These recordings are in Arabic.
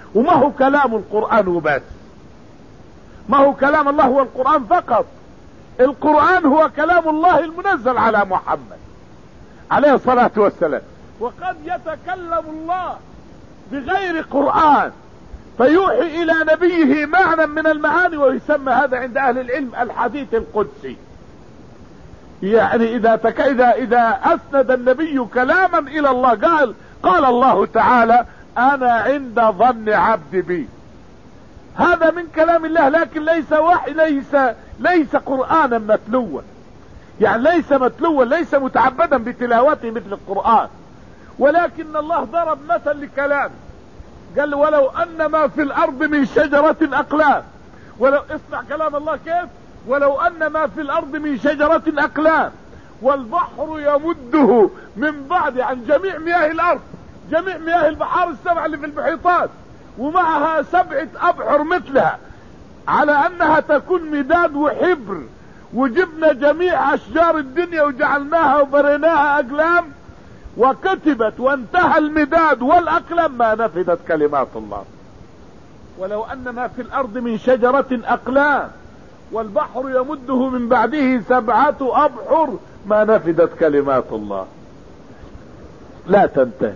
وما هو كلام القرآن وبس، ما هو كلام الله هو القرآن فقط. القرآن هو كلام الله المنزل على محمد عليه الصلاة والسلام. وقد يتكلم الله بغير قرآن فيوحي الى نبيه معنى من المعاني، ويسمى هذا عند اهل العلم الحديث القدسي. يعني اذا اسند النبي كلاما الى الله قال الله تعالى انا عند ظن عبدي بي، هذا من كلام الله، لكن ليس وحي، ليس قرآنا متلوا، يعني ليس متلوا، ليس متعبدا بتلاوته مثل القرآن. ولكن الله ضرب مثل لكلامه، قال ولو ان ما في الارض من شجرة اقلام، ولو اسمع كلام الله كيف، ولو ان ما في الارض من شجرة اقلام والبحر يمده من بعد عن جميع مياه الارض، جميع مياه البحار السبع اللي في المحيطات، ومعها 7 ابحر مثلها، على انها تكون مداد وحبر، وجبنا جميع اشجار الدنيا وجعلناها وبريناها اقلام وكتبت وانتهى المداد والاقلام ما نفدت كلمات الله. ولو ان ما في الارض من شجرة اقلام والبحر يمده من بعده 7 ابحر ما نفدت كلمات الله. لا تنتهي،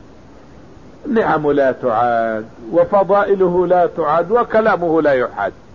نعم لا تعاد، وفضائله لا تعاد، وكلامه لا يحاد.